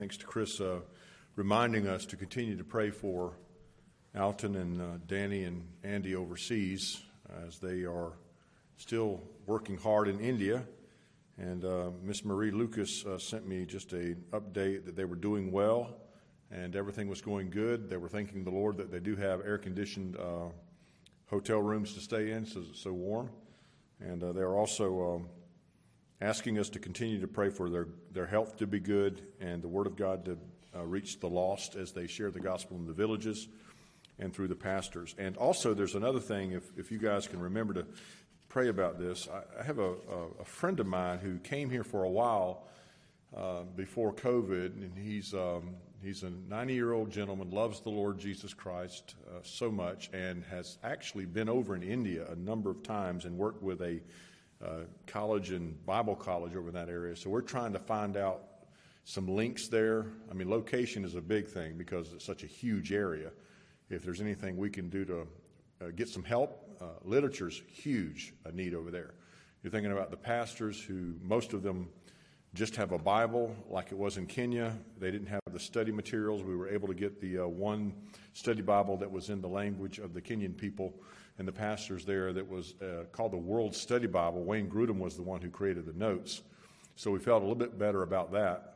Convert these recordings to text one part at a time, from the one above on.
Thanks to Chris reminding us to continue to pray for Alton and Danny and Andy overseas as they are still working hard in India. And Miss Marie Lucas sent me just an update that they were doing well and everything was going good. They were thanking the Lord that they do have air-conditioned hotel rooms to stay in, so it's so warm. And they're also asking us to continue to pray for their health to be good and the Word of God to reach the lost as they share the gospel in the villages and through the pastors. And also there's another thing, if you guys can remember to pray about this. I have a friend of mine who came here for a while before COVID, and he's a 90-year-old gentleman, loves the Lord Jesus Christ so much, and has actually been over in India a number of times and worked with a college and Bible college over in that area. So we're trying to find out some links there. I mean, location is a big thing because it's such a huge area. If there's anything we can do to get some help, literature's huge need over there. You're thinking about the pastors who, most of them just have a Bible like it was in Kenya. They didn't have the study materials. We were able to get the one study Bible that was in the language of the Kenyan people and the pastors there that was called the World Study Bible. Wayne Grudem was the one who created the notes. So we felt a little bit better about that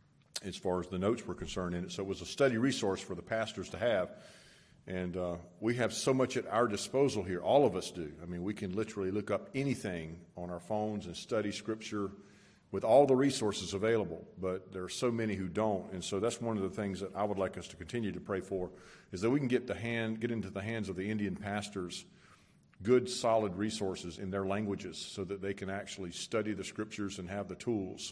as far as the notes were concerned in it. So it was a study resource for the pastors to have. And we have so much at our disposal here. All of us do. I mean, we can literally look up anything on our phones and study Scripture with all the resources available, but there are so many who don't. And so that's one of the things that I would like us to continue to pray for, is that we can get into the hands of the Indian pastors good, solid resources in their languages so that they can actually study the Scriptures and have the tools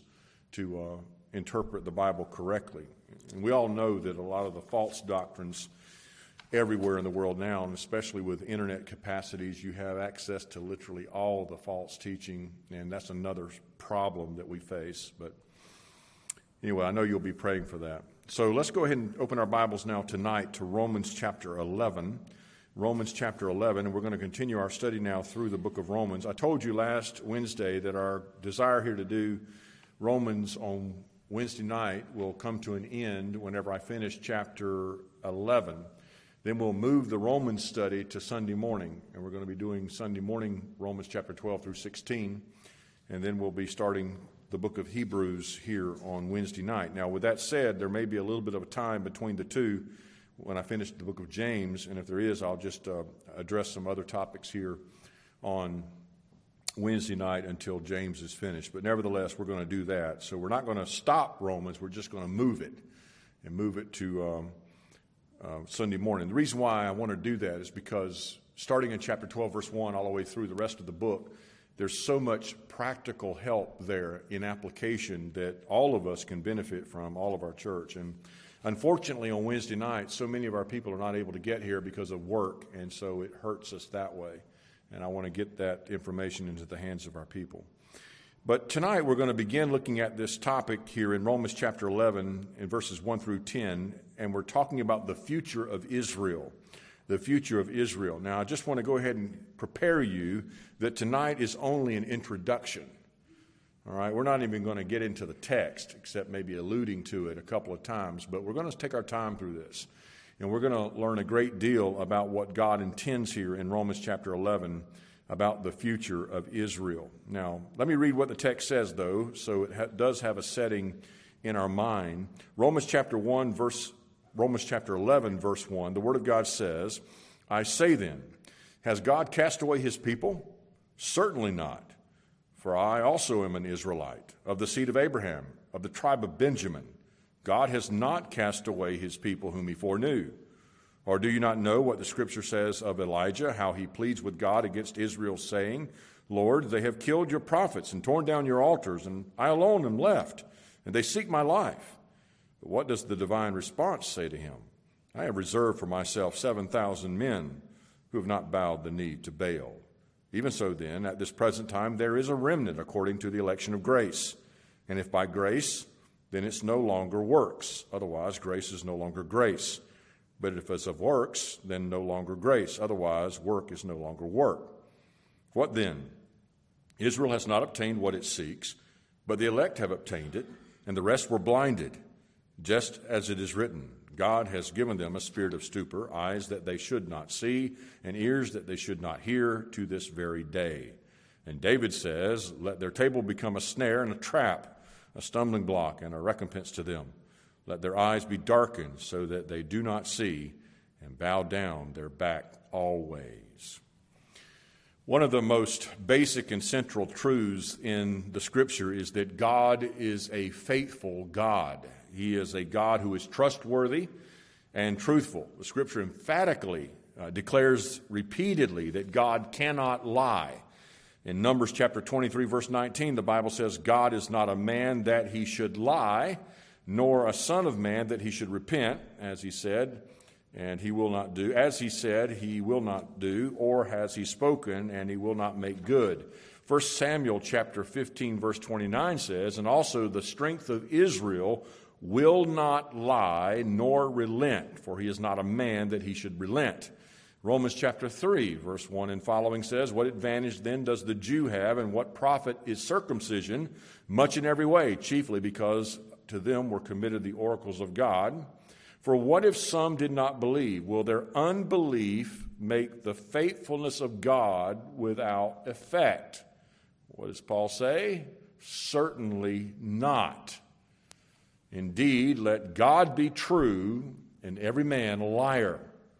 to interpret the Bible correctly. And we all know that a lot of the false doctrines everywhere in the world now, and especially with internet capacities, you have access to literally all the false teaching, and that's another problem that we face. But anyway, I know you'll be praying for that. So let's go ahead and open our Bibles now tonight to Romans chapter 11. Romans chapter 11, and we're going to continue our study now through the book of Romans. I told you last Wednesday that our desire here to do Romans on Wednesday night will come to an end whenever I finish chapter 11. Then we'll move the Romans study to Sunday morning, and we're going to be doing Sunday morning Romans chapter 12 through 16, and then we'll be starting the book of Hebrews here on Wednesday night. Now, with that said, there may be a little bit of a time between the two when I finish the book of James, and if there is, I'll just address some other topics here on Wednesday night until James is finished. But nevertheless, we're going to do that. So we're not going to stop Romans, we're just going to move it to Sunday morning. The reason why I want to do that is because starting in chapter 12, verse 1, all the way through the rest of the book, there's so much practical help there in application that all of us can benefit from, all of our church. And unfortunately, on Wednesday night, so many of our people are not able to get here because of work, and so it hurts us that way. And I want to get that information into the hands of our people. But tonight we're going to begin looking at this topic here in Romans chapter 11 in verses 1 through 10, and we're talking about the future of Israel. The future of Israel. Now, I just want to go ahead and prepare you that tonight is only an introduction. All right, we're not even going to get into the text, except maybe alluding to it a couple of times, but we're going to take our time through this. And we're going to learn a great deal about what God intends here in Romans chapter 11 about the future of Israel. Now, let me read what the text says, though, so it does have a setting in our mind. Romans chapter 11, verse 1, the Word of God says, "I say then, has God cast away his people? Certainly not. For I also am an Israelite, of the seed of Abraham, of the tribe of Benjamin. God has not cast away his people whom he foreknew. Or do you not know what the Scripture says of Elijah, how he pleads with God against Israel, saying, Lord, they have killed your prophets and torn down your altars, and I alone am left, and they seek my life. But what does the divine response say to him? I have reserved for myself 7,000 men who have not bowed the knee to Baal. Even so then, at this present time, there is a remnant according to the election of grace. And if by grace, then it's no longer works. Otherwise, grace is no longer grace. But if it's of works, then no longer grace. Otherwise, work is no longer work. What then? Israel has not obtained what it seeks, but the elect have obtained it, and the rest were blinded. just as it is written, God has given them a spirit of stupor, eyes that they should not see, and ears that they should not hear to this very day. And David says, let their table become a snare and a trap, a stumbling block and a recompense to them. Let their eyes be darkened so that they do not see, and bow down their back always. One of the most basic and central truths in the Scripture is that God is a faithful God. He is a God who is trustworthy and truthful. The Scripture emphatically declares repeatedly that God cannot lie. In Numbers chapter 23, verse 19, the Bible says, God is not a man that he should lie, nor a son of man that he should repent, as he said, and he will not do. As he said, he will not do, or has he spoken, and he will not make good. 1 Samuel chapter 15, verse 29 says, and also the strength of Israel will not lie nor relent, for he is not a man that he should relent. Romans chapter 3, verse 1 and following says, what advantage then does the Jew have, and what profit is circumcision? Much in every way, chiefly because to them were committed the oracles of God. For what if some did not believe? Will their unbelief make the faithfulness of God without effect? What does Paul say? Certainly not. Indeed, let God be true and every man a liar.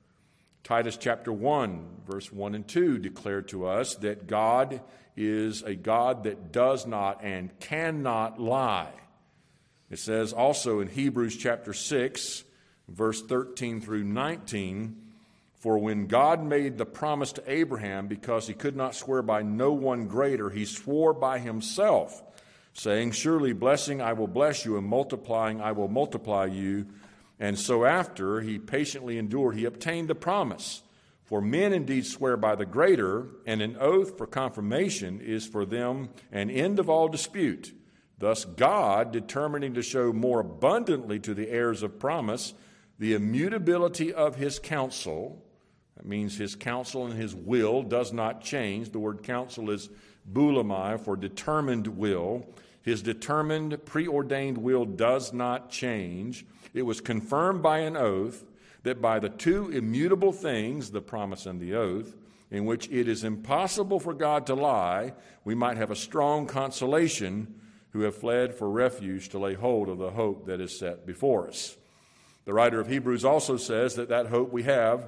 Titus chapter 1, verse 1 and 2 declare to us that God is a God that does not and cannot lie. It says also in Hebrews chapter 6, verse 13 through 19, for when God made the promise to Abraham, because he could not swear by no one greater, he swore by himself, saying, surely blessing I will bless you, and multiplying I will multiply you. And so after he patiently endured, he obtained the promise. For men indeed swear by the greater, and an oath for confirmation is for them an end of all dispute. Thus God, determining to show more abundantly to the heirs of promise the immutability of his counsel, that means his counsel and his will does not change. The word counsel is boulamai, for determined will. His determined, preordained will does not change. It was confirmed by an oath, that by the two immutable things, the promise and the oath, in which it is impossible for God to lie, we might have a strong consolation who have fled for refuge to lay hold of the hope that is set before us. The writer of Hebrews also says that that hope we have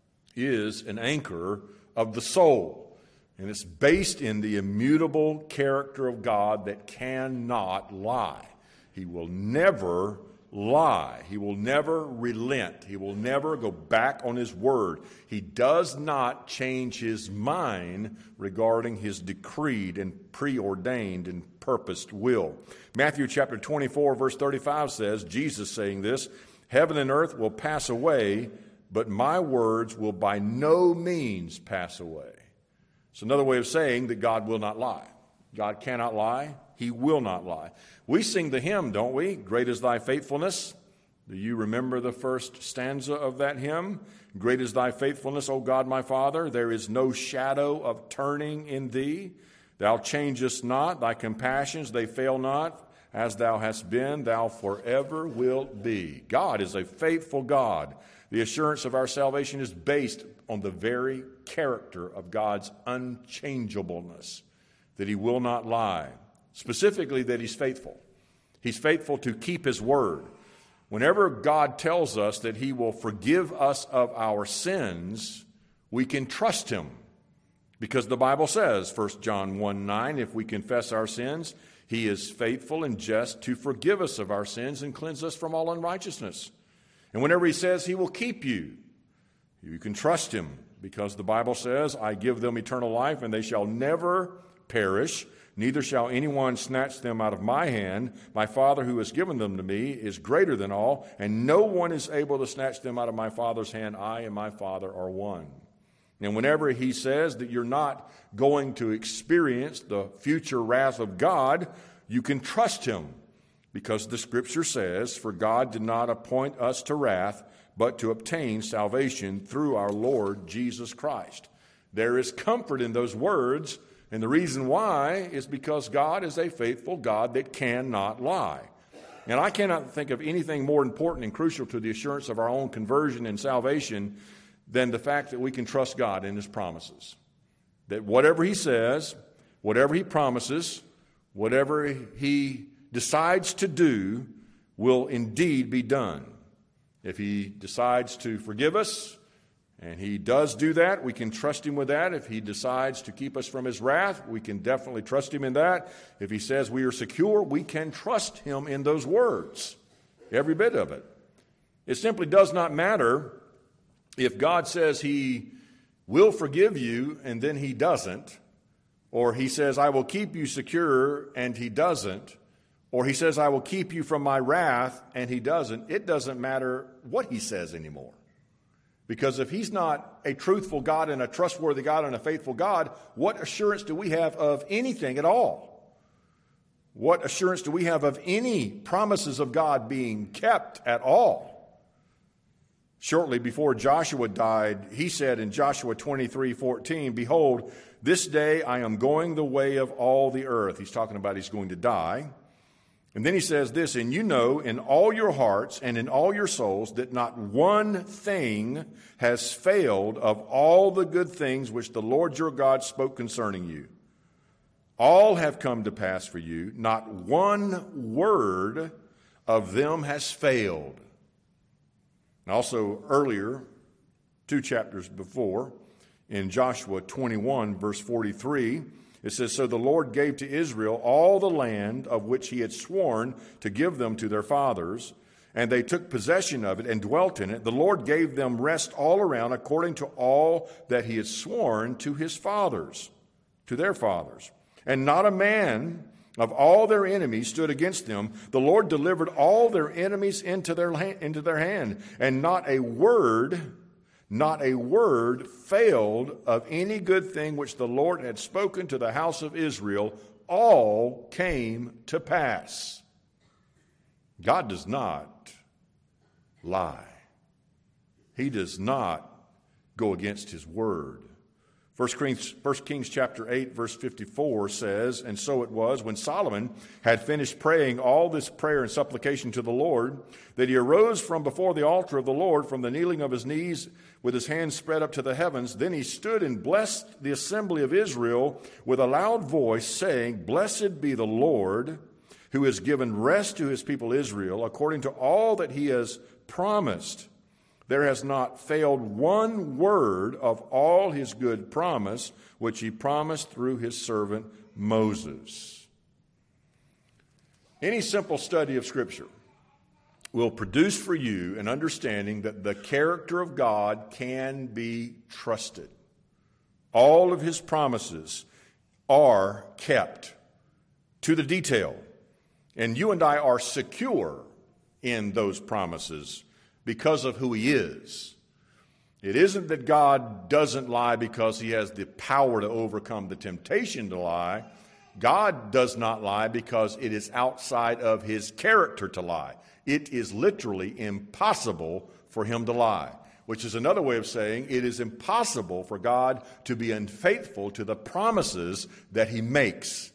is an anchor of the soul, and it's based in the immutable character of God that cannot lie. He will never lie. He will never relent. He will never go back on his word. He does not change his mind regarding his decreed and preordained and purposed will. Matthew chapter 24, verse 35 says, Jesus saying this, heaven and earth will pass away, but my words will by no means pass away. It's another way of saying that God will not lie. God cannot lie. He will not lie. We sing the hymn, don't we? Great is thy faithfulness. Do you remember the first stanza of that hymn? Great is thy faithfulness, O God my Father. There is no shadow of turning in thee. Thou changest not. Thy compassions, they fail not. As thou hast been, thou forever wilt be. God is a faithful God. The assurance of our salvation is based on the very character of God's unchangeableness, that he will not lie. Specifically, that he's faithful. He's faithful to keep his word. Whenever God tells us that he will forgive us of our sins, we can trust him. Because the Bible says, 1 John 1:9, if we confess our sins, he is faithful and just to forgive us of our sins and cleanse us from all unrighteousness. And whenever he says he will keep you, you can trust him. Because the Bible says, I give them eternal life, and they shall never perish, neither shall anyone snatch them out of my hand. My Father who has given them to me is greater than all, and no one is able to snatch them out of my Father's hand. I and my Father are one. And whenever he says that you're not going to experience the future wrath of God, you can trust him. Because the Scripture says, for God did not appoint us to wrath, but to obtain salvation through our Lord Jesus Christ. There is comfort in those words, and the reason why is because God is a faithful God that cannot lie. And I cannot think of anything more important and crucial to the assurance of our own conversion and salvation than the fact that we can trust God in His promises. That whatever He says, whatever He promises, whatever He decides to do will indeed be done. If He decides to forgive us, and He does do that, we can trust Him with that. If He decides to keep us from His wrath, we can definitely trust Him in that. If He says we are secure, we can trust Him in those words, every bit of it. It simply does not matter if God says He will forgive you and then He doesn't, or He says, I will keep you secure and He doesn't, or He says, I will keep you from my wrath and He doesn't. It doesn't matter what He says anymore. Because if He's not a truthful God and a trustworthy God and a faithful God, what assurance do we have of anything at all? What assurance do we have of any promises of God being kept at all? Shortly before Joshua died, he said in Joshua 23:14, Behold, this day I am going the way of all the earth. He's talking about he's going to die. And then he says this, and you know in all your hearts and in all your souls that not one thing has failed of all the good things which the Lord your God spoke concerning you. All have come to pass for you. Not one word of them has failed. And also earlier, 2 chapters before, in Joshua 21, verse 43, it says, So the Lord gave to Israel all the land of which He had sworn to give them to their fathers, and they took possession of it and dwelt in it. The Lord gave them rest all around according to all that He had sworn to His fathers, to their fathers. And not a man of all their enemies stood against them. The Lord delivered all their enemies into their hand, and not a word failed of any good thing which the Lord had spoken to the house of Israel. All came to pass. God does not lie. He does not go against His word. 1 Kings chapter 8, verse 54 says, And so it was, when Solomon had finished praying all this prayer and supplication to the Lord, that he arose from before the altar of the Lord from the kneeling of his knees with his hands spread up to the heavens. Then he stood and blessed the assembly of Israel with a loud voice, saying, Blessed be the Lord, who has given rest to His people Israel, according to all that He has promised. There has not failed one word of all His good promise, which He promised through His servant Moses. Any simple study of Scripture will produce for you an understanding that the character of God can be trusted. All of His promises are kept to the detail, and you and I are secure in those promises because of who He is. It isn't that God doesn't lie because He has the power to overcome the temptation to lie. God does not lie because it is outside of His character to lie. It is literally impossible for Him to lie, which is another way of saying it is impossible for God to be unfaithful to the promises that He makes.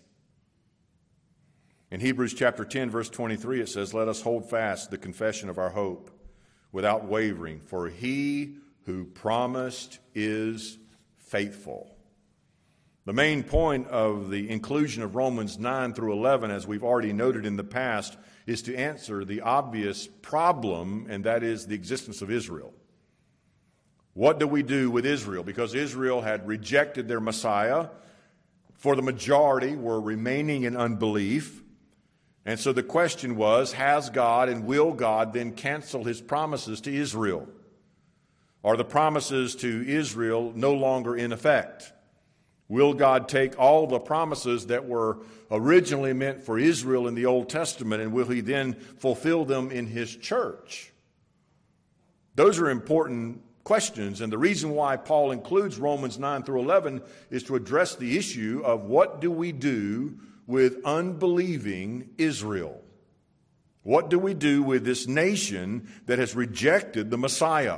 In Hebrews chapter 10, verse 23, it says, Let us hold fast the confession of our hope without wavering, for He who promised is faithful. The main point of the inclusion of Romans 9 through 11, as we've already noted in the past, is to answer the obvious problem, and that is the existence of Israel. What do we do with Israel? Because Israel had rejected their Messiah, for the majority were remaining in unbelief. And so the question was, has God and will God then cancel His promises to Israel? Are the promises to Israel no longer in effect? Will God take all the promises that were originally meant for Israel in the Old Testament, and will He then fulfill them in His church? Those are important questions, and the reason why Paul includes Romans 9 through 11 is to address the issue of what do we do with unbelieving Israel? What do we do with this nation that has rejected the Messiah?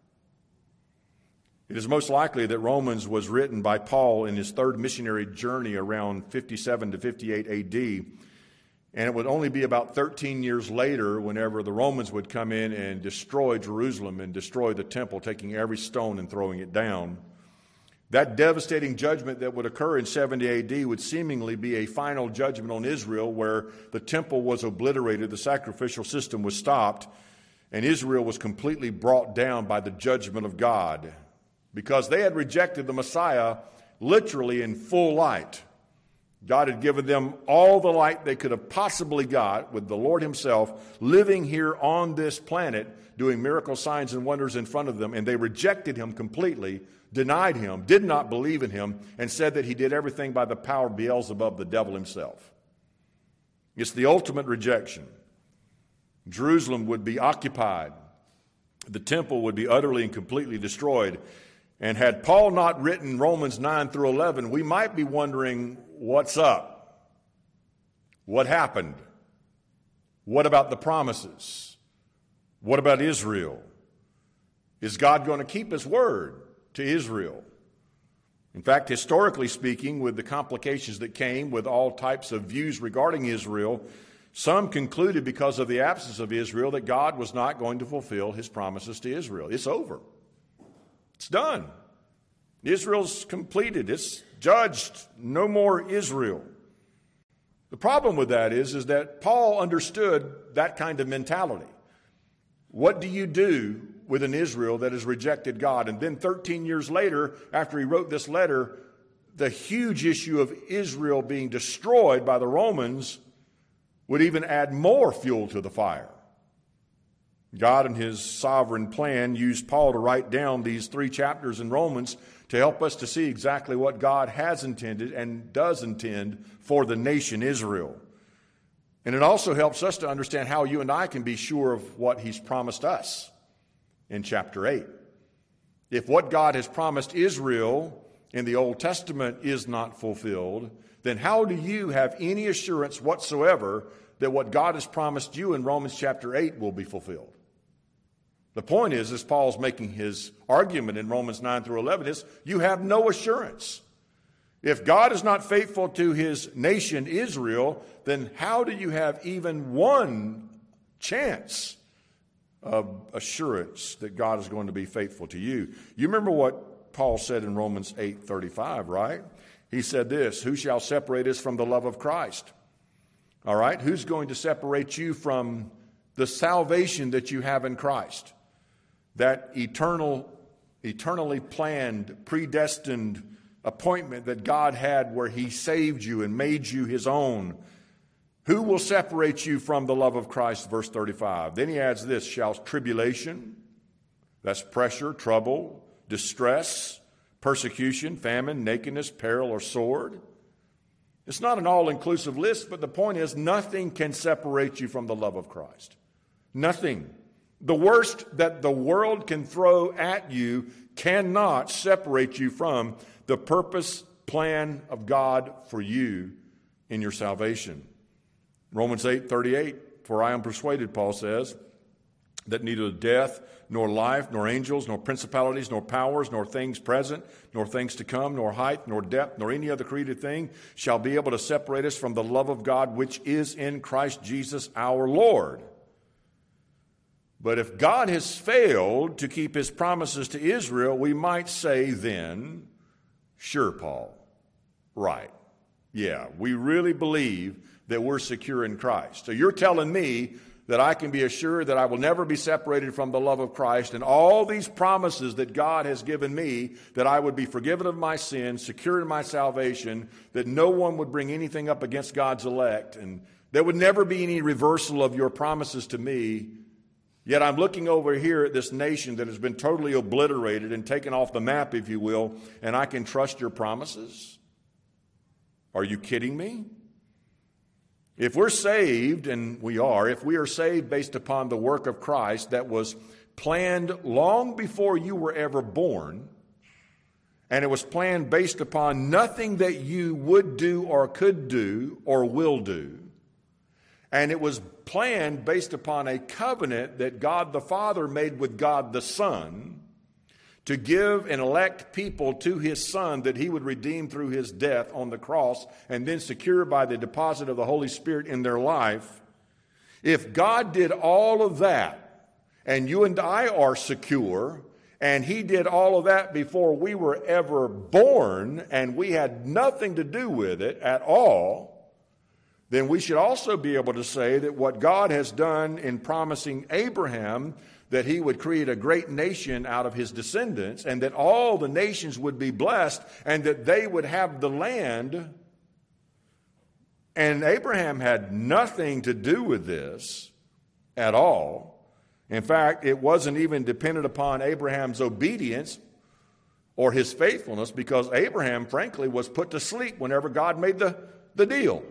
It is most likely that Romans was written by Paul in his third missionary journey around 57 to 58 AD. And it would only be about 13 years later whenever the Romans would come in and destroy Jerusalem and destroy the temple, taking every stone and throwing it down. That devastating judgment that would occur in 70 AD would seemingly be a final judgment on Israel, where the temple was obliterated, the sacrificial system was stopped, and Israel was completely brought down by the judgment of God because they had rejected the Messiah literally in full light. God had given them all the light they could have possibly got, with the Lord himself living here on this planet, doing miracle signs and wonders in front of them, and they rejected him completely, denied him, did not believe in him, and said that he did everything by the power of Beelzebub, the devil himself. It's the ultimate rejection. Jerusalem would be occupied. The temple would be utterly and completely destroyed. And had Paul not written Romans 9 through 11, we might be wondering, what's up? What happened? What about the promises? What about Israel? Is God going to keep his word to Israel? In fact, historically speaking, with the complications that came with all types of views regarding Israel, some concluded because of the absence of Israel that God was not going to fulfill his promises to Israel. It's over. It's done. Israel's completed. It's judged. No more Israel. The problem with that is that Paul understood that kind of mentality. What do you do with an Israel that has rejected God? And then 13 years later, after he wrote this letter, the huge issue of Israel being destroyed by the Romans would even add more fuel to the fire. God, in his sovereign plan, used Paul to write down these 3 chapters in Romans to help us to see exactly what God has intended and does intend for the nation Israel. And it also helps us to understand how you and I can be sure of what he's promised us in chapter 8. If what God has promised Israel in the Old Testament is not fulfilled, then how do you have any assurance whatsoever that what God has promised you in Romans chapter 8 will be fulfilled? The point is, as Paul's making his argument in Romans 9 through 11, is you have no assurance. If God is not faithful to his nation Israel, then how do you have even one chance of assurance that God is going to be faithful to you? You remember what Paul said in Romans 8:35, right? He said this, who shall separate us from the love of Christ? All right, who's going to separate you from the salvation that you have in Christ? That eternally planned, predestined appointment that God had where he saved you and made you his own. Who will separate you from the love of Christ? Verse 35. Then he adds this, shall tribulation, that's pressure, trouble, distress, persecution, famine, nakedness, peril, or sword? It's not an all-inclusive list, but the point is nothing can separate you from the love of Christ. Nothing. The worst that the world can throw at you cannot separate you from the purpose, plan of God for you in your salvation. Romans 8:38, for I am persuaded, Paul says, that neither death, nor life, nor angels, nor principalities, nor powers, nor things present, nor things to come, nor height, nor depth, nor any other created thing shall be able to separate us from the love of God which is in Christ Jesus our Lord. But if God has failed to keep his promises to Israel, we might say then, sure, Paul, right. Yeah, we really believe that we're secure in Christ. So you're telling me that I can be assured that I will never be separated from the love of Christ, and all these promises that God has given me, that I would be forgiven of my sins, secure in my salvation, that no one would bring anything up against God's elect, and there would never be any reversal of your promises to me. Yet I'm looking over here at this nation that has been totally obliterated and taken off the map, if you will, and I can trust your promises? Are you kidding me? If we're saved, and we are, if we are saved based upon the work of Christ that was planned long before you were ever born, and it was planned based upon nothing that you would do or could do or will do, and it was planned based upon a covenant that God the Father made with God the Son to give and elect people to his Son that he would redeem through his death on the cross and then secure by the deposit of the Holy Spirit in their life, if God did all of that and you and I are secure, and he did all of that before we were ever born and we had nothing to do with it at all, then we should also be able to say that what God has done in promising Abraham that he would create a great nation out of his descendants and that all the nations would be blessed and that they would have the land. And Abraham had nothing to do with this at all. In fact, it wasn't even dependent upon Abraham's obedience or his faithfulness because Abraham, frankly, was put to sleep whenever God made the deal.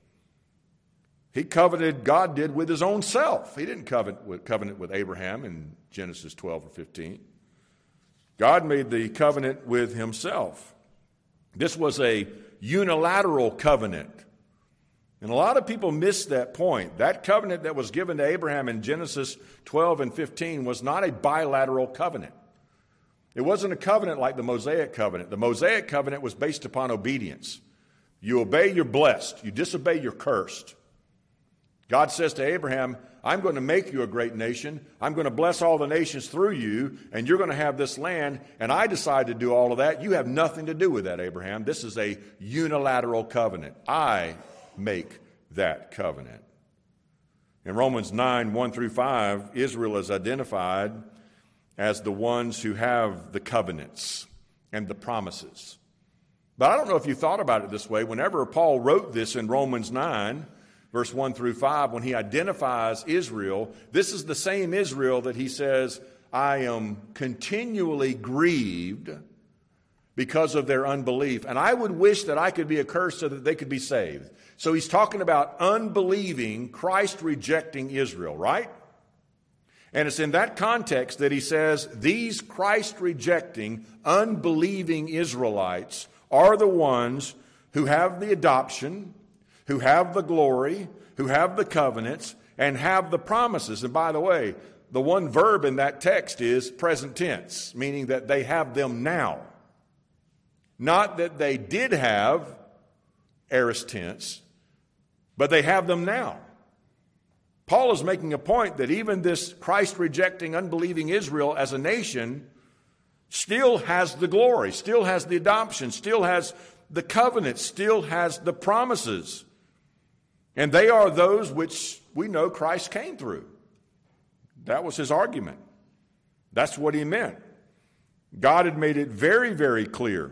He covenanted, God did, with his own self. He didn't covenant with Abraham in Genesis 12 or 15. God made the covenant with himself. This was a unilateral covenant. And a lot of people miss that point. That covenant that was given to Abraham in Genesis 12 and 15 was not a bilateral covenant. It wasn't a covenant like the Mosaic covenant. The Mosaic covenant was based upon obedience. You obey, you're blessed. You disobey, you're cursed. God says to Abraham, I'm going to make you a great nation. I'm going to bless all the nations through you, and you're going to have this land, and I decide to do all of that. You have nothing to do with that, Abraham. This is a unilateral covenant. I make that covenant. In Romans 9, 1 through 5, Israel is identified as the ones who have the covenants and the promises. But I don't know if you thought about it this way. Whenever Paul wrote this in Romans 9, verse 1 through 5, when he identifies Israel, this is the same Israel that he says, I am continually grieved because of their unbelief. And I would wish that I could be accursed so that they could be saved. So he's talking about unbelieving, Christ-rejecting Israel, right? And it's in that context that he says these Christ-rejecting, unbelieving Israelites are the ones who have the adoption, who have the glory, who have the covenants, and have the promises. And by the way, the one verb in that text is present tense, meaning that they have them now. Not that they did have, aorist tense, but they have them now. Paul is making a point that even this Christ-rejecting, unbelieving Israel as a nation still has the glory, still has the adoption, still has the covenant, still has the promises. And they are those which we know Christ came through. That was his argument. That's what he meant. God had made it very, very clear.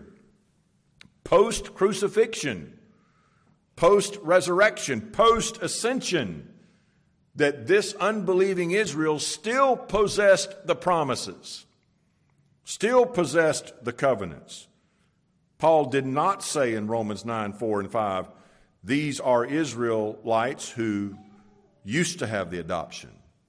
Post-crucifixion, post-resurrection, post-ascension, that this unbelieving Israel still possessed the promises, still possessed the covenants. Paul did not say in Romans 9, 4 and 5, these are Israelites who used to have the adoption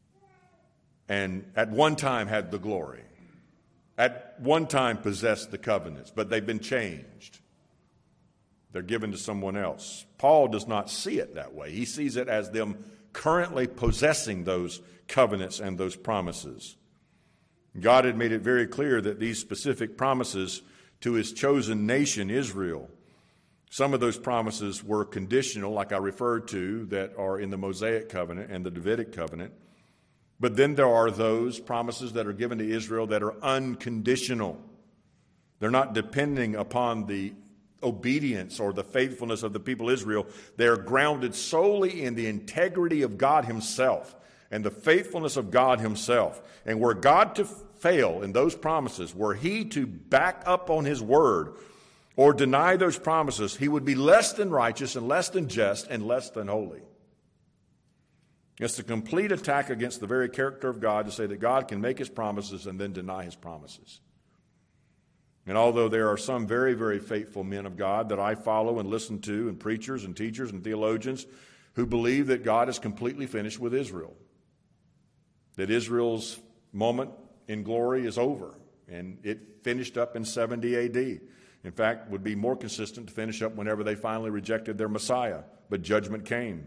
and at one time had the glory, at one time possessed the covenants, but they've been changed. They're given to someone else. Paul does not see it that way. He sees it as them currently possessing those covenants and those promises. God had made it very clear that these specific promises to his chosen nation, Israel, some of those promises were conditional, like I referred to, that are in the Mosaic covenant and the Davidic covenant. But then there are those promises that are given to Israel that are unconditional. They're not depending upon the obedience or the faithfulness of the people of Israel. They're grounded solely in the integrity of God himself and the faithfulness of God himself. And were God to fail in those promises, were he to back up on his word or deny those promises, he would be less than righteous and less than just and less than holy. It's a complete attack against the very character of God to say that God can make his promises and then deny his promises. And although there are some very, very faithful men of God that I follow and listen to, and preachers and teachers and theologians who believe that God is completely finished with Israel, that Israel's moment in glory is over, and it finished up in 70 A.D., in fact, would be more consistent to finish up whenever they finally rejected their Messiah, but judgment came.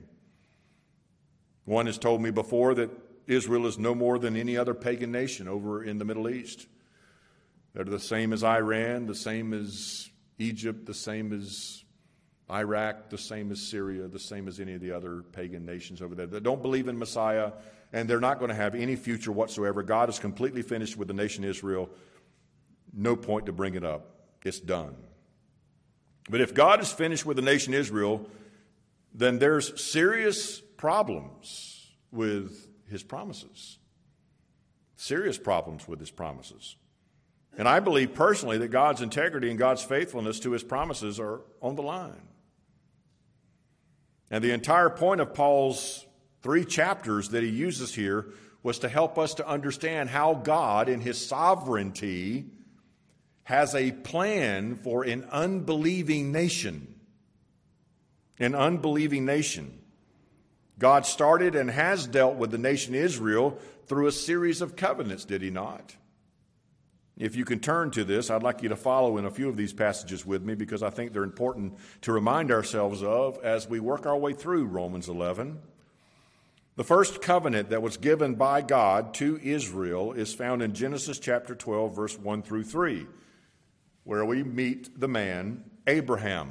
One has told me before that Israel is no more than any other pagan nation over in the Middle East. that are the same as Iran, the same as Egypt, the same as Iraq, the same as Syria, the same as any of the other pagan nations over there that don't believe in Messiah, and they're not going to have any future whatsoever. God is completely finished with the nation Israel. No point to bring it up. It's done. But if God is finished with the nation Israel, then there's serious problems with his promises. Serious problems with his promises. And I believe personally that God's integrity and God's faithfulness to his promises are on the line. And the entire point of Paul's 3 chapters that he uses here was to help us to understand how God in his sovereignty has a plan for an unbelieving nation. An unbelieving nation. God started and has dealt with the nation Israel through a series of covenants, did he not? If you can turn to this, I'd like you to follow in a few of these passages with me because I think they're important to remind ourselves of as we work our way through Romans 11. The first covenant that was given by God to Israel is found in Genesis chapter 12, verse 1 through 3, where we meet the man Abraham.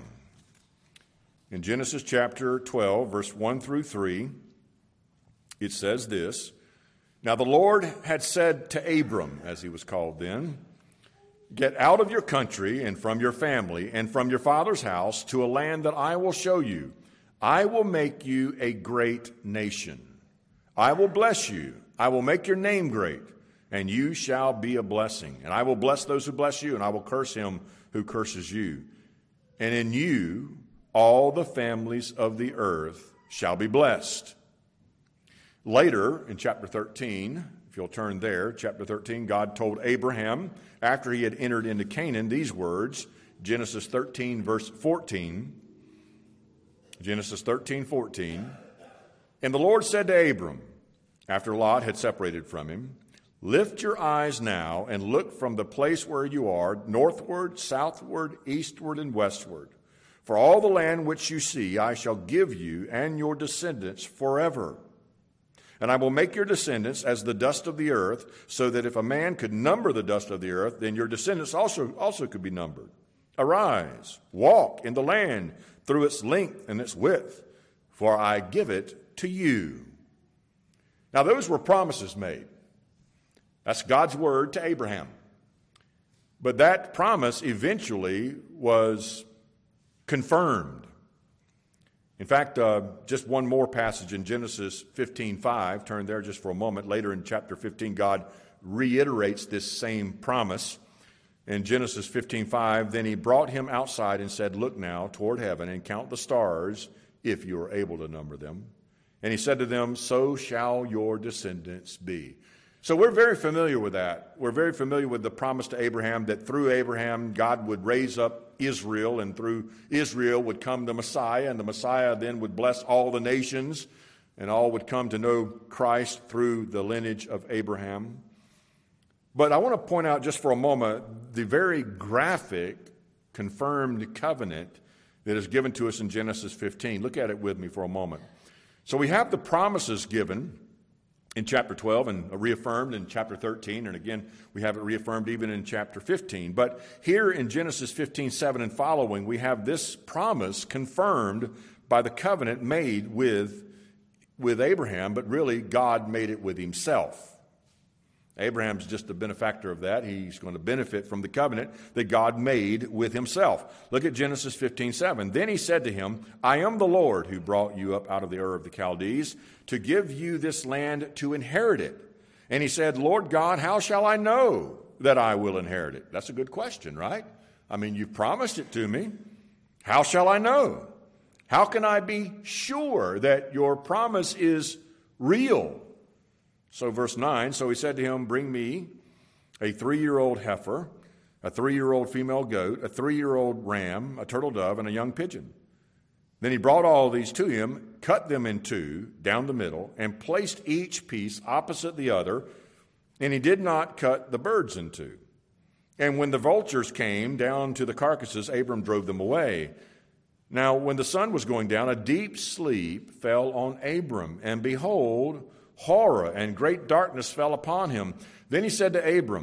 In Genesis chapter 12, verse 1 through 3, it says this, "Now the Lord had said to Abram, as he was called then, 'Get out of your country and from your family and from your father's house to a land that I will show you. I will make you a great nation. I will bless you. I will make your name great, and you shall be a blessing. And I will bless those who bless you, and I will curse him who curses you. And in you all the families of the earth shall be blessed.'" Later, in chapter 13, if you'll turn there, chapter 13, God told Abraham, after he had entered into Canaan, these words, Genesis 13, verse 14. Genesis 13, 14. "And the Lord said to Abram, after Lot had separated from him, 'Lift your eyes now and look from the place where you are, northward, southward, eastward, and westward. For all the land which you see I shall give you and your descendants forever. And I will make your descendants as the dust of the earth, so that if a man could number the dust of the earth, then your descendants also could be numbered. Arise, walk in the land through its length and its width, for I give it to you.'" Now those were promises made. That's God's word to Abraham. But that promise eventually was confirmed. In fact, just one more passage in Genesis 15:5. Turn there just for a moment. Later in chapter 15, God reiterates this same promise. In Genesis 15:5, "Then he brought him outside and said, 'Look now toward heaven and count the stars, if you are able to number them.' And he said to them, 'So shall your descendants be.'" So we're very familiar with that. We're very familiar with the promise to Abraham that through Abraham, God would raise up Israel, and through Israel would come the Messiah, and the Messiah then would bless all the nations, and all would come to know Christ through the lineage of Abraham. But I want to point out just for a moment the very graphic, confirmed covenant that is given to us in Genesis 15. Look at it with me for a moment. So we have the promises given in chapter 12 and reaffirmed in chapter 13, and again, we have it reaffirmed even in chapter 15. But here in Genesis 15:7 and following, we have this promise confirmed by the covenant made with Abraham, but really God made it with himself. Abraham's just a benefactor of that. He's going to benefit from the covenant that God made with himself. Look at Genesis 15:7. "Then he said to him, 'I am the Lord who brought you up out of the Ur of the Chaldees to give you this land to inherit it.' And he said, 'Lord God, how shall I know that I will inherit it?'" That's a good question, right? I mean, you've promised it to me. How shall I know? How can I be sure that your promise is real? So verse 9, "So he said to him, 'Bring me a 3-year-old heifer, a 3-year-old female goat, a 3-year-old ram, a turtle dove, and a young pigeon.' Then he brought all these to him, cut them in two down the middle, and placed each piece opposite the other, and he did not cut the birds in two. And when the vultures came down to the carcasses, Abram drove them away. Now when the sun was going down, a deep sleep fell on Abram, and behold, horror and great darkness fell upon him. Then he said to Abram,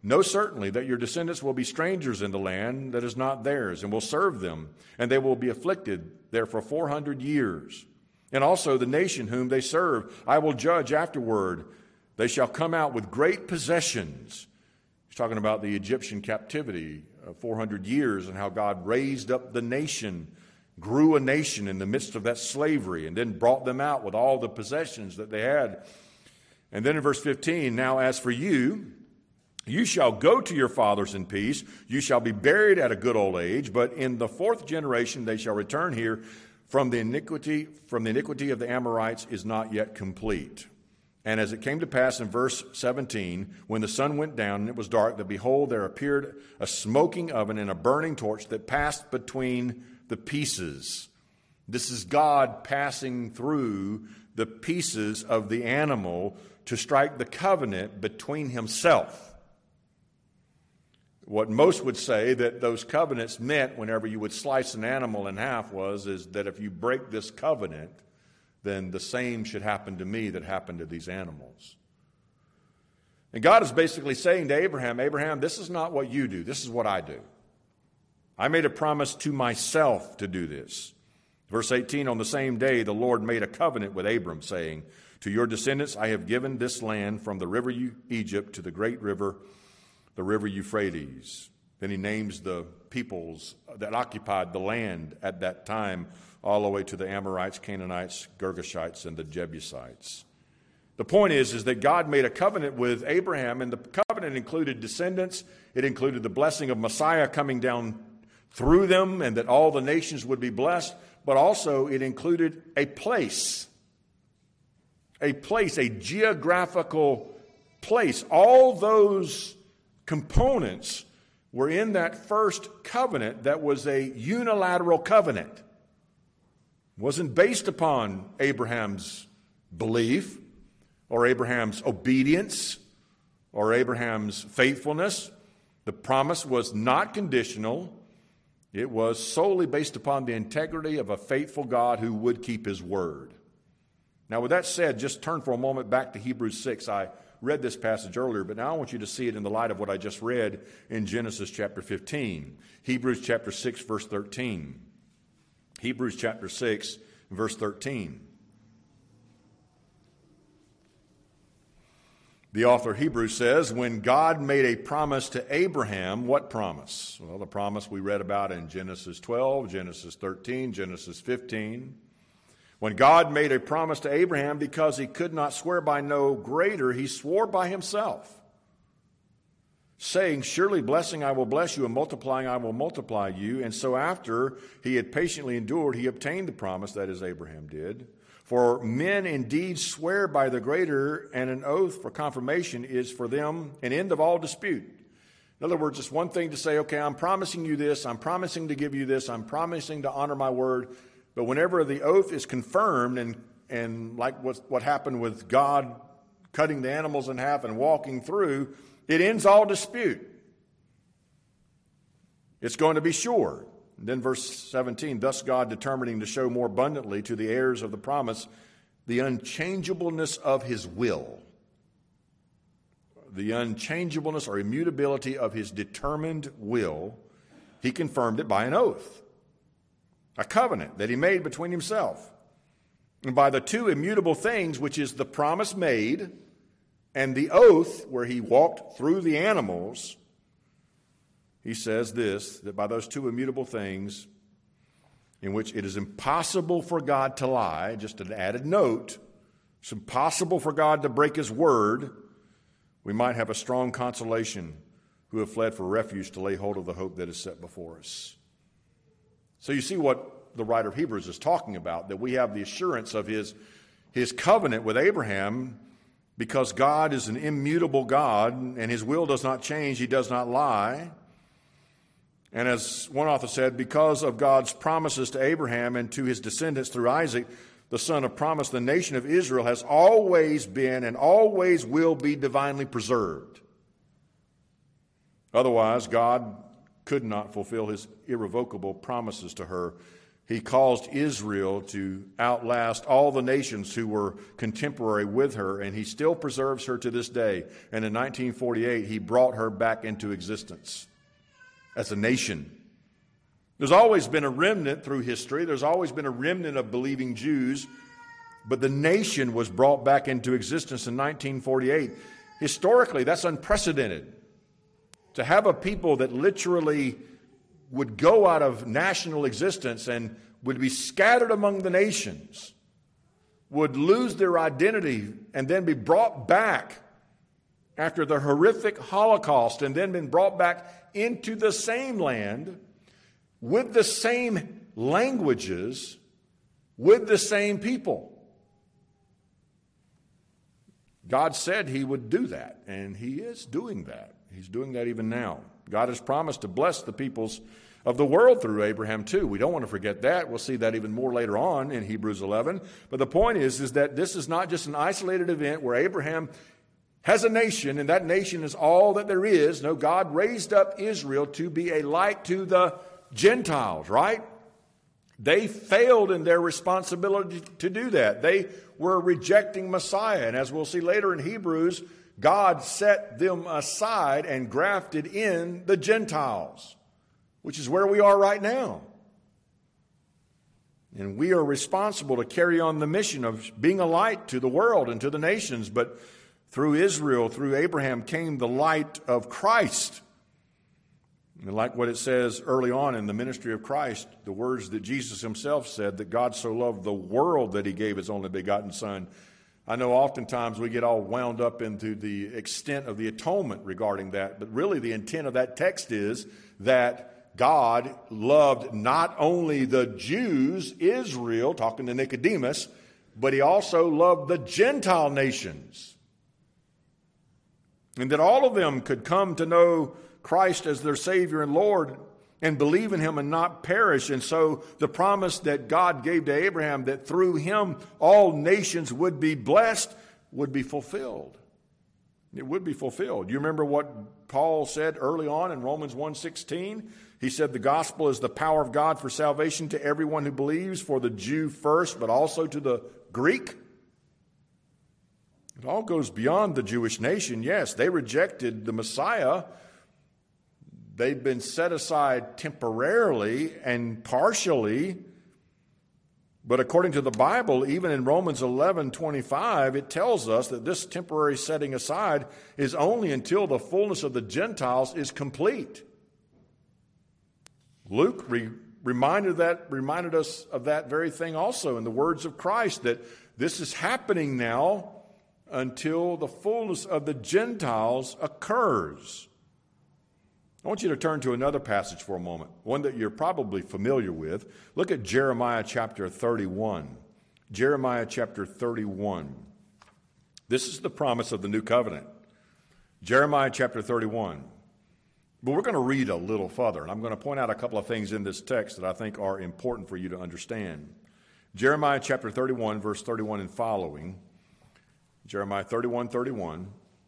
Know certainly that your descendants will be strangers in the land that is not theirs, and will serve them, and they will be afflicted there for 400 years. And also the nation whom they serve I will judge afterward. They shall come out with great possessions. He's talking about the Egyptian captivity of 400 years and how God raised up the nation, grew a nation in the midst of that slavery, and then brought them out with all the possessions that they had. And then in verse 15, now as for you, you shall go to your fathers in peace. You shall be buried at a good old age, but in the fourth generation they shall return here, from the iniquity of the Amorites is not yet complete. And as it came to pass in verse 17, when the sun went down and it was dark, that behold, there appeared a smoking oven and a burning torch that passed between the pieces. This is God passing through the pieces of the animal to strike the covenant between himself. What most would say that those covenants meant whenever you would slice an animal in half is that if you break this covenant, then the same should happen to me that happened to these animals. And God is basically saying to Abraham, Abraham, this is not what you do. This is what I do. I made a promise to myself to do this. Verse 18, on the same day, the Lord made a covenant with Abram, saying, to your descendants I have given this land from the river Egypt to the great river, the river Euphrates. Then he names the peoples that occupied the land at that time, all the way to the Amorites, Canaanites, Girgashites, and the Jebusites. The point is that God made a covenant with Abraham, and the covenant included descendants. It included the blessing of Messiah coming down through them, and that all the nations would be blessed. But also it included a place, a geographical place. All those components were in that first covenant that was a unilateral covenant. It wasn't based upon Abraham's belief or Abraham's obedience or Abraham's faithfulness. The promise was not conditional. It was solely based upon the integrity of a faithful God who would keep his word. Now, with that said, just turn for a moment back to Hebrews 6. I read this passage earlier, but now I want you to see it in the light of what I just read in Genesis chapter 15. Hebrews chapter 6, verse 13. Hebrews chapter 6, verse 13. The author of Hebrews says, when God made a promise to Abraham, what promise? Well, the promise we read about in Genesis 12, Genesis 13, Genesis 15. When God made a promise to Abraham, because he could not swear by no greater, he swore by himself, saying, surely blessing I will bless you, and multiplying I will multiply you. And so after he had patiently endured, he obtained the promise, that is, Abraham did. For men indeed swear by the greater, and an oath for confirmation is for them an end of all dispute. In other words, it's one thing to say, okay, I'm promising you this, I'm promising to give you this, I'm promising to honor my word. But whenever the oath is confirmed, and like what happened with God cutting the animals in half and walking through, it ends all dispute. It's going to be sure. And then verse 17, thus God determining to show more abundantly to the heirs of the promise the unchangeableness of his will. The unchangeableness or immutability of his determined will, he confirmed it by an oath. A covenant that he made between himself. And by the two immutable things, which is the promise made and the oath where he walked through the animals, he says this, that by those two immutable things, in which it is impossible for God to lie, just an added note, it's impossible for God to break his word, we might have a strong consolation who have fled for refuge to lay hold of the hope that is set before us. So you see what the writer of Hebrews is talking about, that we have the assurance of his covenant with Abraham because God is an immutable God and his will does not change, he does not lie. And as one author said, because of God's promises to Abraham and to his descendants through Isaac, the son of promise, the nation of Israel has always been and always will be divinely preserved. Otherwise, God could not fulfill his irrevocable promises to her He caused Israel to outlast all the nations who were contemporary with her, and he still preserves her to this day. And in 1948, he brought her back into existence as a nation. There's always been a remnant through history. There's always been a remnant of believing Jews, but the nation was brought back into existence in 1948. Historically, that's unprecedented. To have a people that literally would go out of national existence and would be scattered among the nations, would lose their identity and then be brought back after the horrific Holocaust and then been brought back into the same land with the same languages, with the same people. God said he would do that, and he is doing that. He's doing that even now. God has promised to bless the peoples of the world through Abraham too. We don't want to forget that. We'll see that even more later on in Hebrews 11. But the point is that this is not just an isolated event where Abraham has a nation, and that nation is all that there is. No, God raised up Israel to be a light to the Gentiles, right? They failed in their responsibility to do that. They were rejecting Messiah. And as we'll see later in Hebrews, God set them aside and grafted in the Gentiles, which is where we are right now. And we are responsible to carry on the mission of being a light to the world and to the nations. But through Israel, through Abraham, came the light of Christ. And like what it says early on in the ministry of Christ, the words that Jesus himself said, that God so loved the world that he gave his only begotten Son. I know oftentimes we get all wound up into the extent of the atonement regarding that, but really the intent of that text is that God loved not only the Jews, Israel, talking to Nicodemus, but he also loved the Gentile nations. And that all of them could come to know Christ as their Savior and Lord and believe in him and not perish. And so the promise that God gave to Abraham that through him all nations would be blessed would be fulfilled. It would be fulfilled. You remember what Paul said early on in Romans 1:16? He said the gospel is the power of God for salvation to everyone who believes, for the Jew first, but also to the Greek. It all goes beyond the Jewish nation. Yes, they rejected the Messiah. They've been set aside temporarily and partially. But according to the Bible, even in Romans 11:25, it tells us that this temporary setting aside is only until the fullness of the Gentiles is complete. Luke reminded us of that very thing also in the words of Christ, that this is happening now until the fullness of the Gentiles occurs. I want you to turn to another passage for a moment, one that you're probably familiar with. Look at Jeremiah chapter 31. Jeremiah chapter 31. This is the promise of the new covenant. Jeremiah chapter 31. But we're going to read a little further, and I'm going to point out a couple of things in this text that I think are important for you to understand. Jeremiah chapter 31, verse 31 and following. Jeremiah 31:31.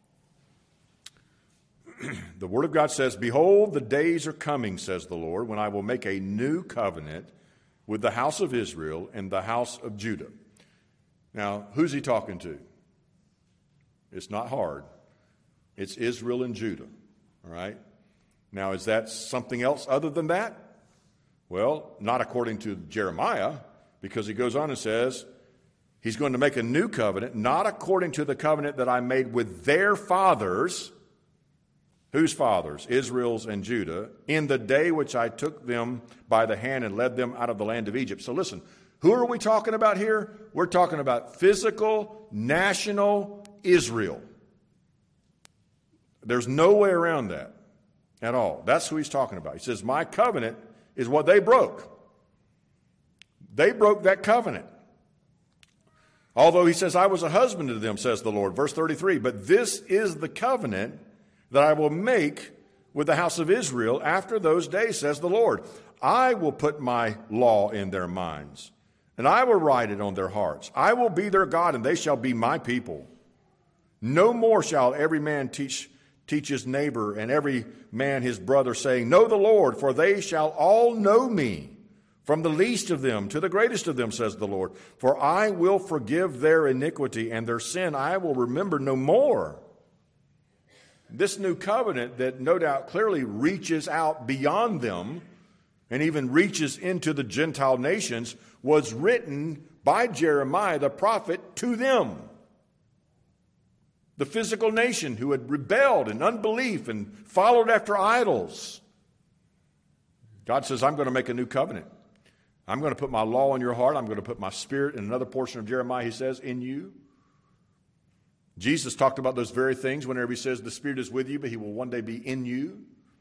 The Word of God says, "Behold, the days are coming, says the Lord, when I will make a new covenant with the house of Israel and the house of Judah." Now, who's he talking to? It's not hard. It's Israel and Judah, all right? Now, is that something else other than that? Well, not according to Jeremiah, because he goes on and says, he's going to make a new covenant, not according to the covenant that I made with their fathers. Whose fathers? Israel's and Judah, in the day which I took them by the hand and led them out of the land of Egypt. So listen, who are we talking about here? We're talking about physical, national Israel. There's no way around that at all. That's who he's talking about. He says, my covenant is what they broke. They broke that covenant. Although he says, I was a husband to them, says the Lord. Verse 33, but this is the covenant that I will make with the house of Israel after those days, says the Lord. I will put my law in their minds, and I will write it on their hearts. I will be their God, and they shall be my people. No more shall every man teach his neighbor, and every man his brother, saying, know the Lord, for they shall all know me, from the least of them to the greatest of them, says the Lord. For I will forgive their iniquity, and their sin I will remember no more. This new covenant that no doubt clearly reaches out beyond them and even reaches into the Gentile nations was written by Jeremiah the prophet to them. The physical nation who had rebelled in unbelief and followed after idols. God says, I'm going to make a new covenant. I'm going to put my law in your heart. I'm going to put my spirit, in another portion of Jeremiah, he says, in you. Jesus talked about those very things whenever he says the Spirit is with you, but he will one day be in you.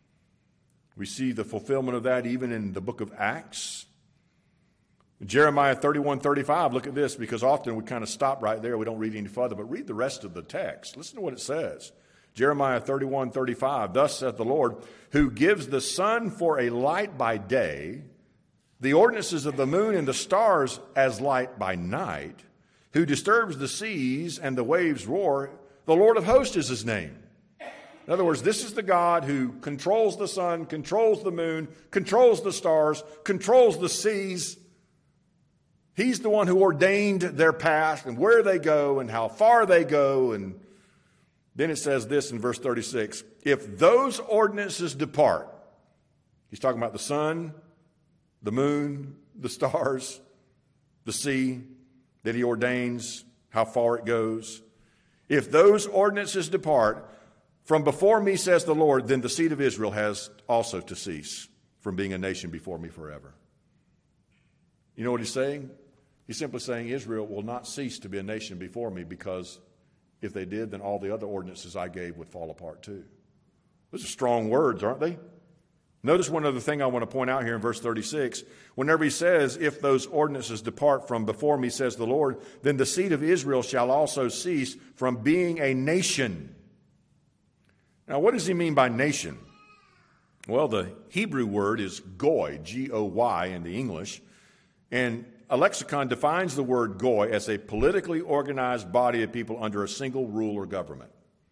We see the fulfillment of that even in the book of Acts. Jeremiah 31:35, look at this, because often we kind of stop right there. We don't read any further, but read the rest of the text. Listen to what it says. Jeremiah 31:35, thus saith the Lord, who gives the sun for a light by day, the ordinances of the moon and the stars as light by night, who disturbs the seas and the waves roar, the Lord of hosts is his name. In other words, this is the God who controls the sun, controls the moon, controls the stars, controls the seas. He's the one who ordained their path and where they go and how far they go. And then it says this in verse 36, if those ordinances depart, he's talking about the sun, the moon, the stars, the sea, that he ordains how far it goes. If those ordinances depart from before me, says the Lord, then the seed of Israel has also to cease from being a nation before me forever. You know what he's saying? He's simply saying Israel will not cease to be a nation before me, because if they did, then all the other ordinances I gave would fall apart too. Those are strong words, aren't they? Notice one other thing I want to point out here in verse 36. Whenever he says, if those ordinances depart from before me, says the Lord, then the seed of Israel shall also cease from being a nation. Now, what does he mean by nation? Well, the Hebrew word is goy, G-O-Y in the English. And a lexicon defines the word goy as a politically organized body of people under a single rule or government.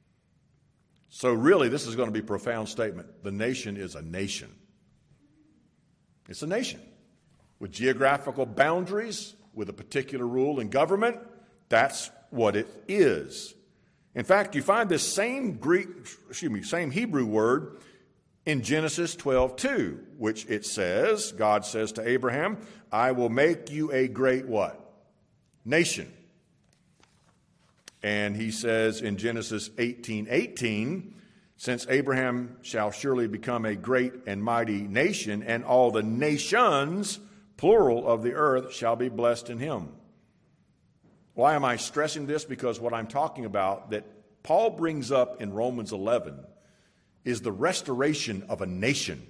So really, this is going to be a profound statement. The nation is a nation. It's a nation with geographical boundaries, with a particular rule and government. That's what it is. In fact, you find this same Hebrew word in Genesis 12:2, which it says, God says to Abraham, I will make you a great what? Nation. And he says in Genesis 18:18, since Abraham shall surely become a great and mighty nation, and all the nations, plural, of the earth shall be blessed in him. Why am I stressing this? Because what I'm talking about that Paul brings up in Romans 11 is the restoration of a nation.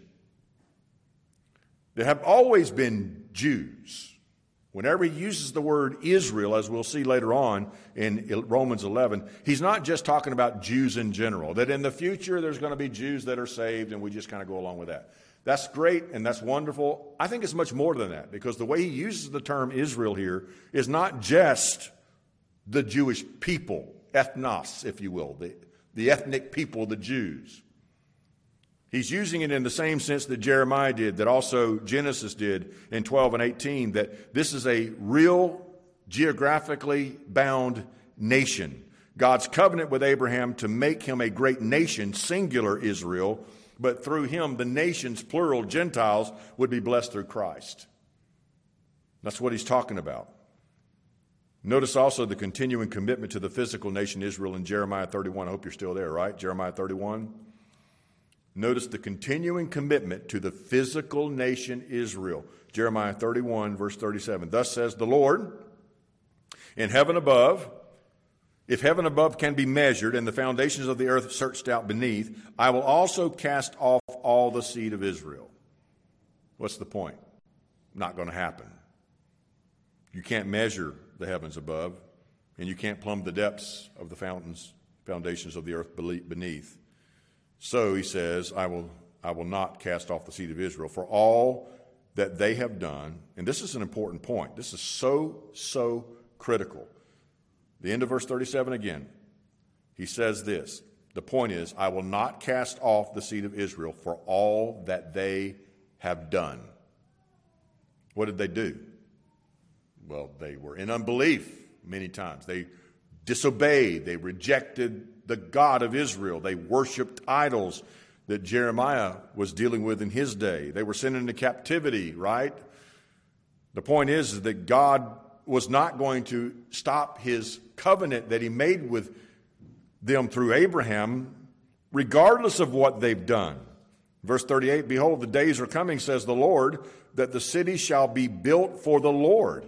There have always been Jews. Whenever he uses the word Israel, as we'll see later on in Romans 11, he's not just talking about Jews in general, that in the future there's going to be Jews that are saved and we just kind of go along with that. That's great and that's wonderful. I think it's much more than that, because the way he uses the term Israel here is not just the Jewish people, ethnos, if you will, the ethnic people, the Jews. He's using it in the same sense that Jeremiah did, that also Genesis did in 12 and 18, that this is a real geographically bound nation. God's covenant with Abraham to make him a great nation, singular Israel, but through him the nations, plural, Gentiles, would be blessed through Christ. That's what he's talking about. Notice also the continuing commitment to the physical nation Israel in Jeremiah 31. I hope you're still there, right? Jeremiah 31. Notice the continuing commitment to the physical nation Israel. Jeremiah 31, verse 37. Thus says the Lord, in heaven above, if heaven above can be measured and the foundations of the earth searched out beneath, I will also cast off all the seed of Israel. What's the point? Not going to happen. You can't measure the heavens above, and you can't plumb the depths of the foundations of the earth beneath. So he says, I will not cast off the seed of Israel for all that they have done. And this is an important point. This is so critical. The end of verse 37 again. He says this. The point is, I will not cast off the seed of Israel for all that they have done. What did they do? Well, they were in unbelief many times. They disobeyed. They rejected the God of Israel. They worshiped idols that Jeremiah was dealing with in his day. They were sent into captivity, right? The point is that God was not going to stop his covenant that he made with them through Abraham, regardless of what they've done. Verse 38, behold, the days are coming, says the Lord, that the city shall be built for the Lord.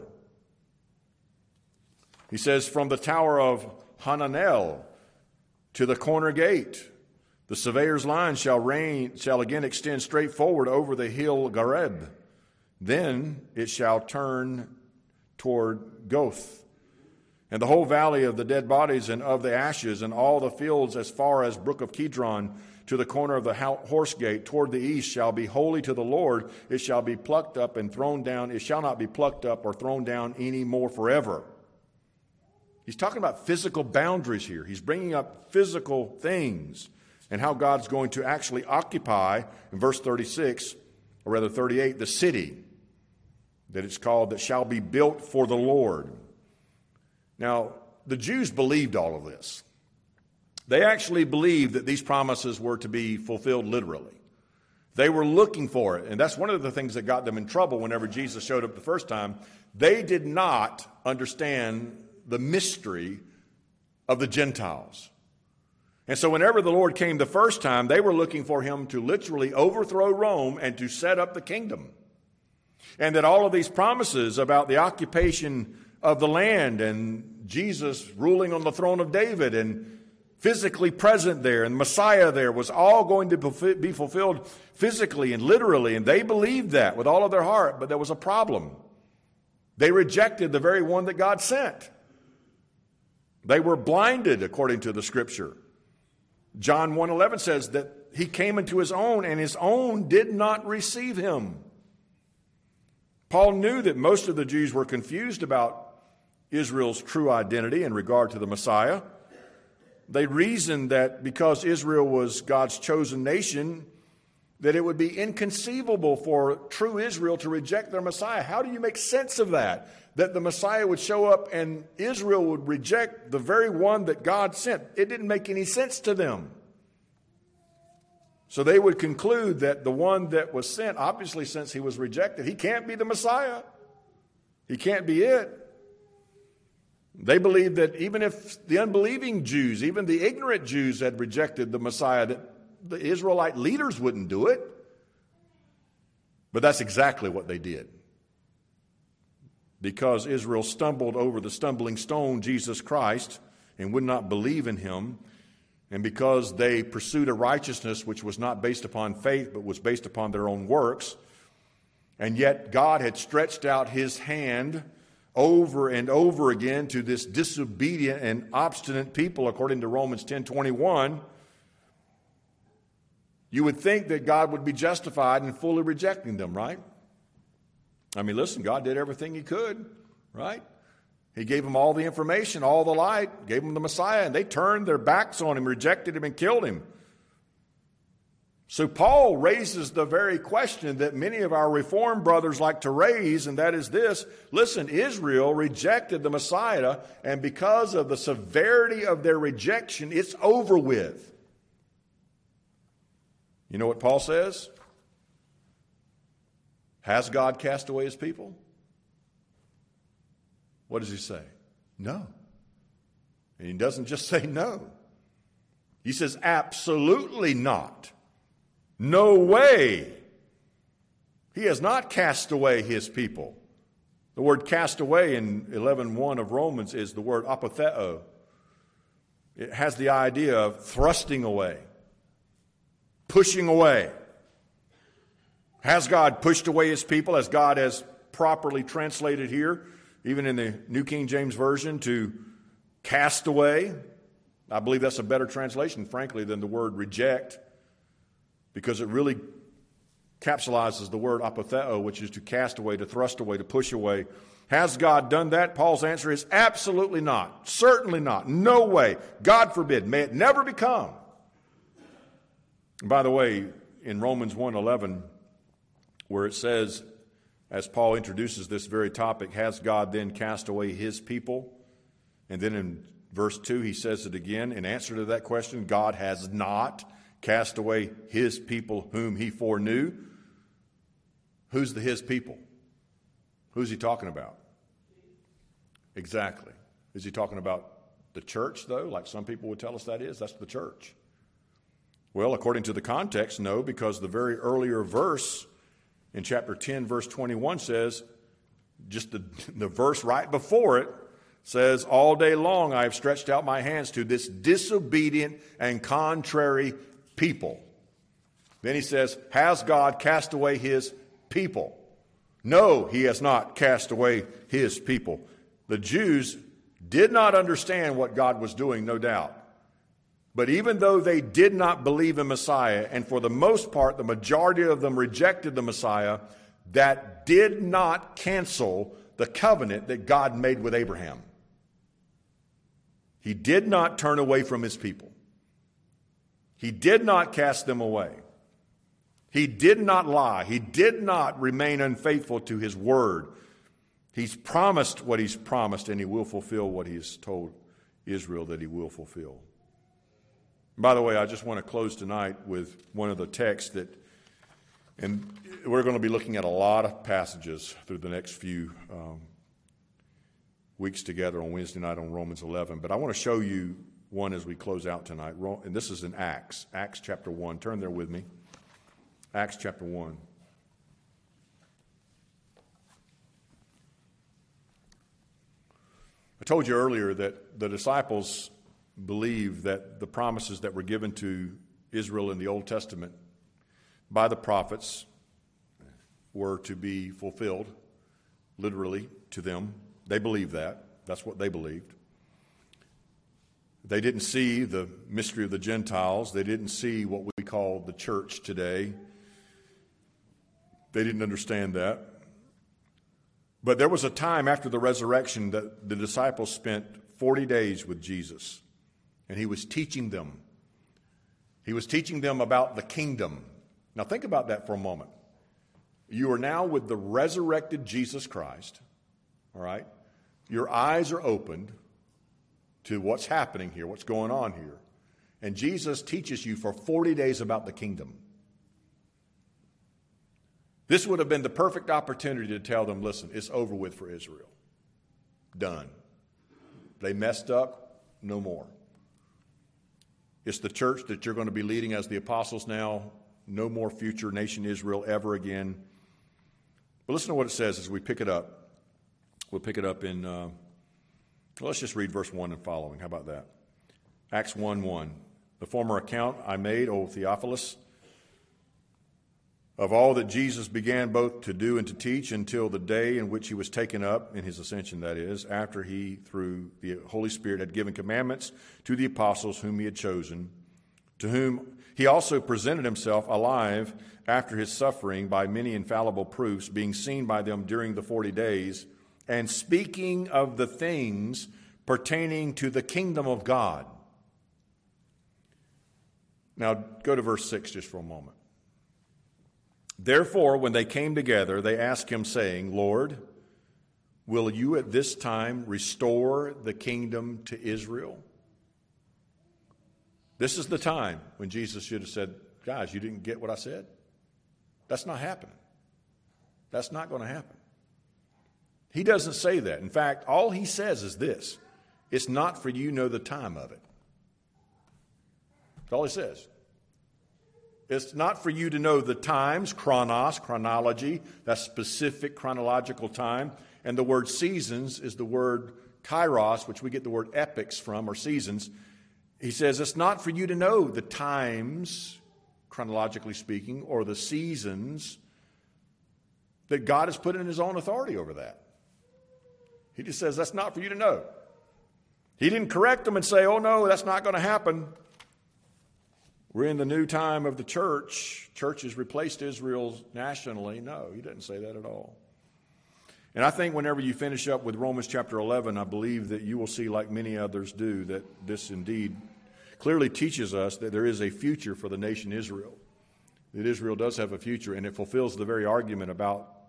He says, from the tower of Hananel to the corner gate, the surveyor's line shall again extend straight forward over the hill Gareb. Then it shall turn toward Goth, and the whole valley of the dead bodies and of the ashes, and all the fields as far as brook of Kidron to the corner of the horse gate toward the east shall be holy to the Lord. It shall be plucked up and thrown down. It shall not be plucked up or thrown down any more forever. He's talking about physical boundaries here. He's bringing up physical things and how God's going to actually occupy, in verse 36, or rather 38, the city that it's called that shall be built for the Lord. Now, the Jews believed all of this. They actually believed that these promises were to be fulfilled literally. They were looking for it, and that's one of the things that got them in trouble whenever Jesus showed up the first time. They did not understand the mystery of the Gentiles. And so whenever the Lord came the first time, they were looking for him to literally overthrow Rome and to set up the kingdom. And that all of these promises about the occupation of the land and Jesus ruling on the throne of David and physically present there and Messiah there was all going to be fulfilled physically and literally. And they believed that with all of their heart, but there was a problem. They rejected the very one that God sent. They were blinded, according to the Scripture. John 1:11 says that he came into his own, and his own did not receive him. Paul knew that most of the Jews were confused about Israel's true identity in regard to the Messiah. They reasoned that because Israel was God's chosen nation, that it would be inconceivable for true Israel to reject their Messiah. How do you make sense of that? That the Messiah would show up and Israel would reject the very one that God sent. It didn't make any sense to them. So they would conclude that the one that was sent, obviously since he was rejected, he can't be the Messiah. He can't be it. They believed that even if the unbelieving Jews, even the ignorant Jews had rejected the Messiah, that the Israelite leaders wouldn't do it. But that's exactly what they did. Because Israel stumbled over the stumbling stone, Jesus Christ, and would not believe in him, and because they pursued a righteousness which was not based upon faith but was based upon their own works, and yet God had stretched out his hand over and over again to this disobedient and obstinate people, according to Romans 10:21, you would think that God would be justified in fully rejecting them, right? I mean, listen, God did everything he could, right? He gave them all the information, all the light, gave them the Messiah, and they turned their backs on him, rejected him, and killed him. So Paul raises the very question that many of our Reformed brothers like to raise, and that is this. Listen, Israel rejected the Messiah, and because of the severity of their rejection, it's over with. You know what Paul says? Has God cast away his people? What does he say? No. And he doesn't just say no. He says absolutely not. No way. He has not cast away his people. The word cast away in 11:1 of Romans is the word apotheo. It has the idea of thrusting away, pushing away. Has God pushed away his people, as God has properly translated here, even in the New King James Version, to cast away? I believe that's a better translation, frankly, than the word reject, because it really capsulizes the word apotheo, which is to cast away, to thrust away, to push away. Has God done that? Paul's answer is absolutely not. Certainly not. No way. God forbid. May it never become. And by the way, in Romans 1:11, where it says, as Paul introduces this very topic, has God then cast away his people? And then in verse 2, he says it again. In answer to that question, God has not cast away his people whom he foreknew. Who's the his people? Who's he talking about? Exactly. Is he talking about the church, though, like some people would tell us that is? That's the church. Well, according to the context, no, because the very earlier verse in chapter 10, verse 21 says, just the verse right before it says, all day long I have stretched out my hands to this disobedient and contrary people. Then he says, has God cast away his people? No, he has not cast away his people. The Jews did not understand what God was doing, no doubt. But even though they did not believe in Messiah, and for the most part, the majority of them rejected the Messiah, that did not cancel the covenant that God made with Abraham. He did not turn away from his people. He did not cast them away. He did not lie. He did not remain unfaithful to his word. He's promised what he's promised, and he will fulfill what he's told Israel that he will fulfill. By the way, I just want to close tonight with one of the texts that, and we're going to be looking at a lot of passages through the next few weeks together on Wednesday night on Romans 11. But I want to show you one as we close out tonight. And this is in Acts chapter 1. Turn there with me. Acts chapter 1. I told you earlier that the disciples believe that the promises that were given to Israel in the Old Testament by the prophets were to be fulfilled, literally, to them. They believed that. That's what they believed. They didn't see the mystery of the Gentiles. They didn't see what we call the church today. They didn't understand that. But there was a time after the resurrection that the disciples spent 40 days with Jesus. And he was teaching them. He was teaching them about the kingdom. Now think about that for a moment. You are now with the resurrected Jesus Christ. All right? Your eyes are opened to what's happening here, what's going on here. And Jesus teaches you for 40 days about the kingdom. This would have been the perfect opportunity to tell them, listen, it's over with for Israel. Done. They messed up, no more. It's the church that you're going to be leading as the apostles now. No more future nation Israel ever again. But listen to what it says as we pick it up. We'll pick it up in, let's just read verse 1 and following. How about that? Acts 1:1. The former account I made, O Theophilus, of all that Jesus began both to do and to teach until the day in which he was taken up, in his ascension that is, after he, through the Holy Spirit, had given commandments to the apostles whom he had chosen, to whom he also presented himself alive after his suffering by many infallible proofs, being seen by them during the 40 days, and speaking of the things pertaining to the kingdom of God. Now, go to verse 6 just for a moment. Therefore, when they came together, they asked him, saying, Lord, will you at this time restore the kingdom to Israel? This is the time when Jesus should have said, guys, you didn't get what I said? That's not happening. That's not going to happen. He doesn't say that. In fact, all he says is this. It's not for you to know the time of it. That's all he says. It's not for you to know the times, chronos, chronology, that specific chronological time. And the word seasons is the word kairos, which we get the word epochs from, or seasons. He says it's not for you to know the times, chronologically speaking, or the seasons that God has put in his own authority over that. He just says that's not for you to know. He didn't correct them and say, oh no, that's not going to happen. We're in the new time of the church. Church has replaced Israel nationally. No, he didn't say that at all. And I think whenever you finish up with Romans chapter 11, I believe that you will see, like many others do, that this indeed clearly teaches us that there is a future for the nation Israel. That Israel does have a future, and it fulfills the very argument about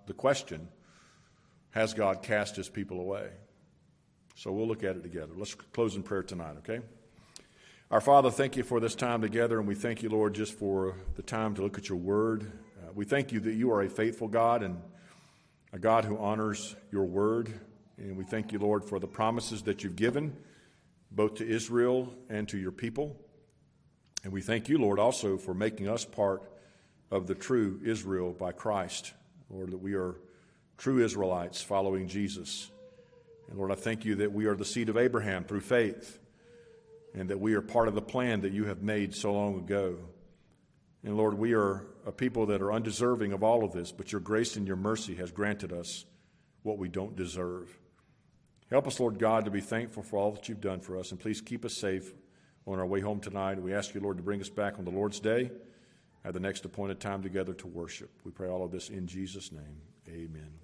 the question, has God cast his people away? So we'll look at it together. Let's close in prayer tonight, okay? Our Father, thank you for this time together, and we thank you, Lord, just for the time to look at your word. We thank you that you are a faithful God and a God who honors your word. And we thank you, Lord, for the promises that you've given, both to Israel and to your people. And we thank you, Lord, also for making us part of the true Israel by Christ. Lord, that we are true Israelites following Jesus. And Lord, I thank you that we are the seed of Abraham through faith, and that we are part of the plan that you have made so long ago. And Lord, we are a people that are undeserving of all of this, but your grace and your mercy has granted us what we don't deserve. Help us, Lord God, to be thankful for all that you've done for us, and please keep us safe on our way home tonight. We ask you, Lord, to bring us back on the Lord's Day at the next appointed time together to worship. We pray all of this in Jesus' name. Amen.